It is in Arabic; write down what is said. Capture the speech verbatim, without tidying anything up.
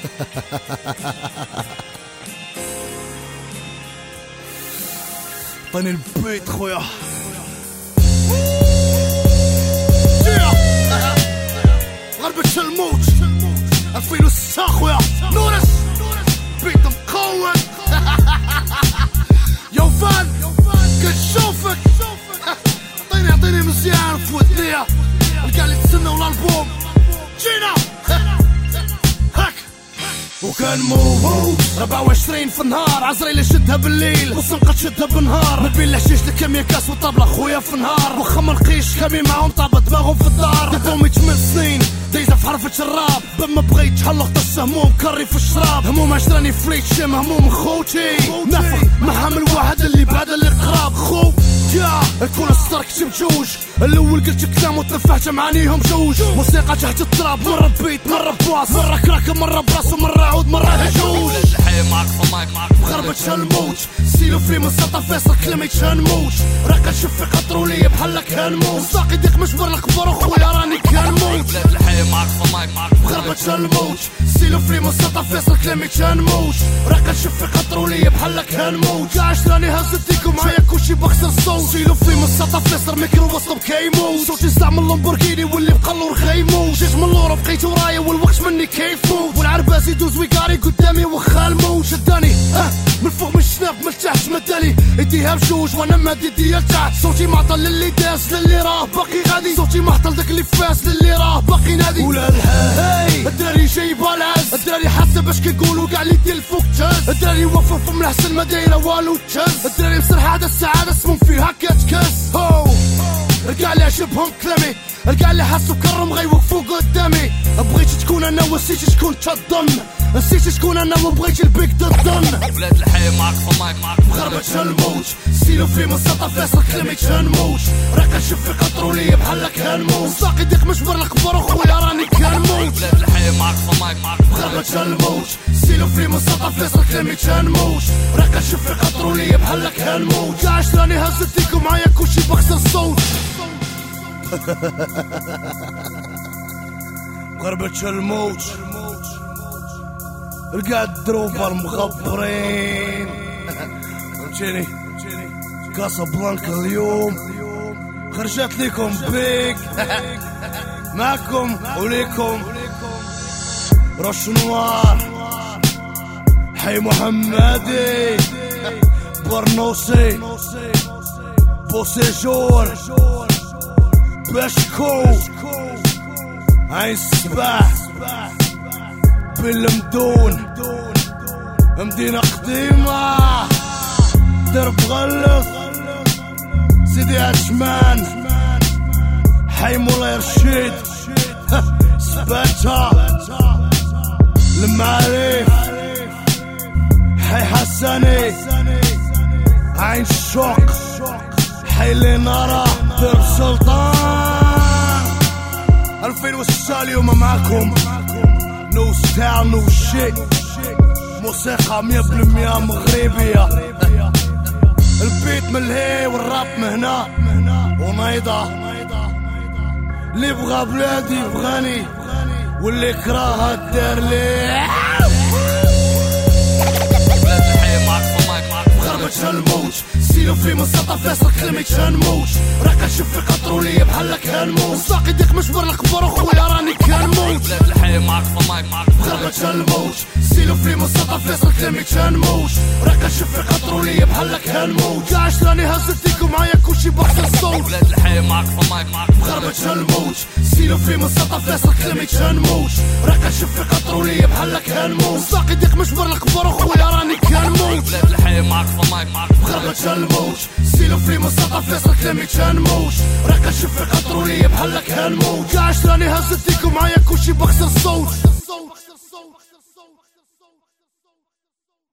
طني البيت خويا غربة الموت ألفين وستة خويا نورس بيت مقود يا فان كنشوفك عطيني عطيني مزيان في ودنيا الكاع اللي تسناو الالبوم جينا هاك وكان موت ربعة وعشرين في النهار عزريل يشدها بالليل والصنقة تشدها بالنهار ما بين الحشيش لكمية كاس وطابلة خويا في النهار وخا ملقيش كامي معاهم طابة دماغهم في الدار دبومي ثمان سنين دايزة في حرفة الراب بما بغيت حلق طس هموم كري في الشراب هموم عشراني فليت شام هموم خوتي نفخ مهام الواحد اللي بعد اللي قراب خو يا الكل السطر كتب جوج الاول قلت كلام وتنفعت معانيهم جوج موسيقى تحت التراب مرة بيت مرة بواس مرة كراك مرة براس ومرة عود مرة هجوج غربة الموت سيلو في مسطة فيصل كلمة هنموت راك نشوف في قطرو ليا بحال كان موت ساقي ديك مجبر الكبر وخويا راني كان موت غربة الموت سيلو في مسطة فيصل كلمة هنموت راك نشوف في قطرو ليا بحال كان موت كاع عشراني هزتيكو معايا كلشي بخسر الصوت سيلو في مسطة فيصل ميكرو وسط كيموت صوتي استعمل لامبورغيني واللي بقلو رخيموت جيت من اللورا بقيت ورايا والوقت مني كيفوت والعرباس يدوز ويكاري قدامي وخا الموت شداني اه من فوق من الشناب من تحت مدالي يديها بجوج وانا مادي ديال تحت صوتي معطل للي داس للي راه باقي غادي صوتي معطل داك اللي فاس للي راه باقي نادي ولا الحال الدراري جايبه العز الدراري حاسه باش كيقولوا كاع اللي ديال الفوق تهز الدراري وفوا فم الحسن ما دايره والو تهز الدراري مسرحه هذا السعاده سمون فيها كتكس هو الكاع اللي عجبهم كلامي الكاع اللي حاسوا كرم غيوقفوا قدامي بغيتي تكون انا ونسيتي شكون تظن نسيتي شكون انا وبغيتي البيك تظن بلاد الحي معك فماك معك غربة الموت سيلو في مسطة فيصل كلمة هنموت راك نشوف في قطرو ليا بحال هنموت ساقي ديك مجبر الكبر وخويا راني كان موت بلاد الحي معك فماك معك غربة الموت سيلو في مسطة فيصل كلمة هنموت راك نشوف في قطرو ليا بحال هنموت كاع عشراني هزتيكو معايا كلشي بخسر الصوت غربة الموت القاع الدروبة المخبرين فهمتيني كاسابلانكا اليوم خرجت ليكم بيك معكم وليكم رش نوار حي محمدي برنوسي بوسيجور باشكو عين السباح بالمدون مدينة قديمة درب غلف سيدي عثمان حي مولاي رشيد سباتها المعارف حي حسني عين الشوق حي لنارا درب سلطان ألفين وستة اليوم معكم نو ستايل نو شيت موسيقى مية بالمية مغربية البيت من الهي والراب من هنا ونايضة اللي بغى بلادي بغاني واللي كراها دار لي غربة الموت سيلو في مسطة فيصل كلمة هنموت راك نشوف في قطرو ليا بحال هنموت ساقي ديك مجبر الكبر وخويا راني كان موت بلاد الحي معك فماك معك غربة الموت سيلو في مسطة فيصل كلمة هنموت راك نشوف في قطرو ليا بحال هنموت كاع عشراني هزتيكو معايا كلشي بخسر الصوت بلاد الحي معك فماك معك غربة الموت سيلو في مسطة فيصل كلمة هنموت راك نشوف في قطرو ليا بحال هنموت ساقي ديك مجبر الكبر وخويا راني كان موت بلاد الحي معك فماك معك غربة الموت سيلو في مسطة فيصل كلمة هنموت راك نشوف في قطرو ليا بحال هنموت كاع عشراني هزتيكو معايا كلشي بخسر الصوت